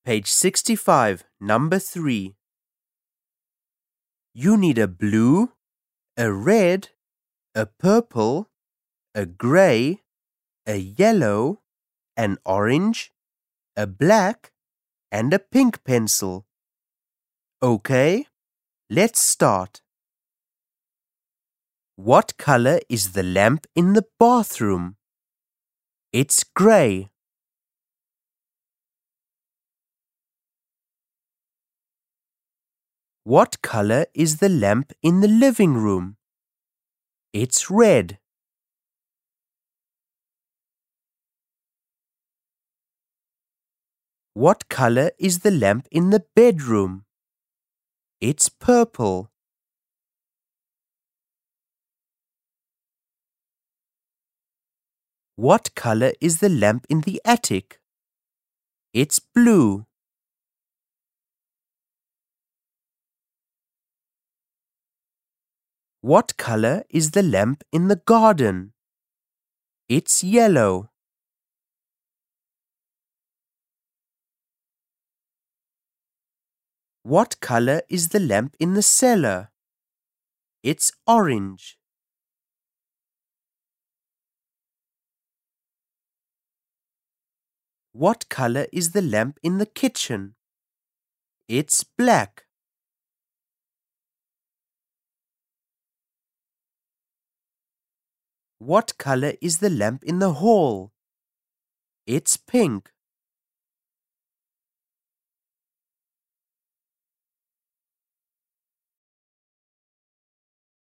Page 65, number 3. You need a blue, a red, a purple, a grey, a yellow, an orange, a black, and a pink pencil. Okay, let's start. What color is the lamp in the bathroom? It's grey. What color is the lamp in the living room? It's red. What color is the lamp in the bedroom? It's purple. What color is the lamp in the attic? It's blue. What color is the lamp in the garden? It's yellow. What color is the lamp in the cellar? It's orange. What color is the lamp in the kitchen? It's black. What color is the lamp in the hall? It's pink.